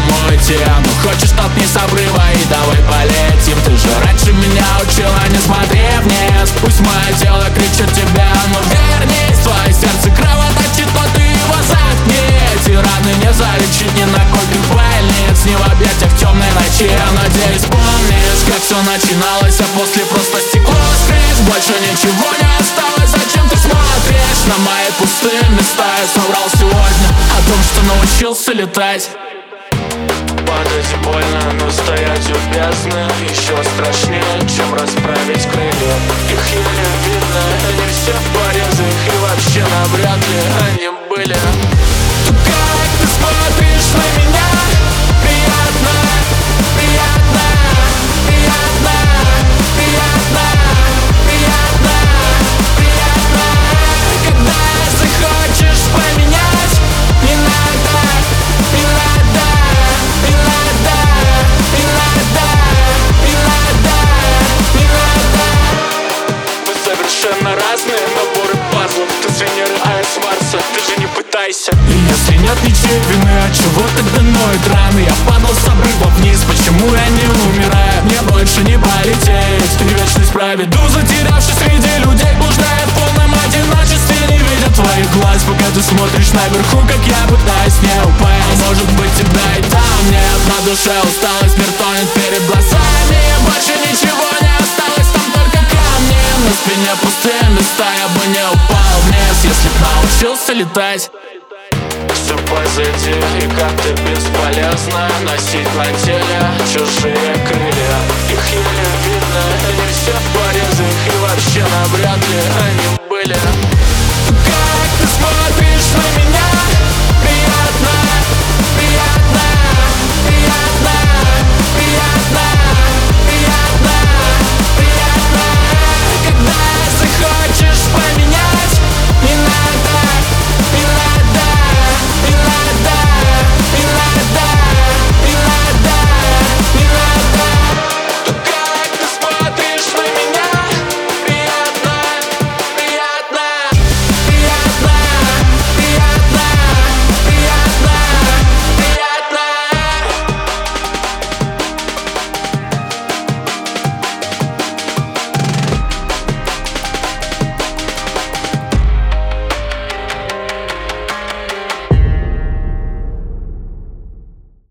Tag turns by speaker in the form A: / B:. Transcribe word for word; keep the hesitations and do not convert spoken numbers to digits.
A: саму идти. Ну хочешь, толкни с обрыва и давай полетим. Ты же раньше меня учила, не смотри вниз. Пусть мое тело кричит тебя, но вернись. Твое сердце кровоточит, но ты его заткни. Эти раны не залечить ни на койке больниц, ни в объятиях темной ночи. Я надеюсь, помнишь, как все начиналось, а после просто стекло скрыть. Больше ничего не осталось, зачем ты смотришь на мои пустые места? Я соврал сегодня о том, что научился летать.
B: Падать больно, но стоять у бездны еще страшнее, чем расправить крылья. Их еле видно, они все в порезах, и вообще навряд ли они были.
A: Как ты смотришь на меня? Приятно, приятно, приятно, приятно, приятно, приятно. Когда захочешь поменять, не надо, не надо, не надо, не надо, не надо, не надо.
B: Мы совершенно разные наборы пазлов. Ты с Венеры, а я с Марса, ты же не пытайся.
A: И если нет ничьей вины, от чего тогда ноют раны? Я падал с обрыва вниз, почему я не умираю? Мне больше не полететь, ты вечность проведу, затерявшись среди людей, блуждая в полном одиночестве. Не видя твоих глаз, пока ты смотришь наверху, как я пытаюсь не упасть. А может быть тебя и там нет, на душе усталость, мир тонет перед глазами. Больше ничего не осталось, там только камни. На спине пустые места, я бы не упал вниз, если б научился летать.
B: Все позади, и как-то бесполезно носить на теле чужие крылья. Их еле видно, они все в порезах, и вообще навряд ли они были.
A: Как ты смотришь на меня?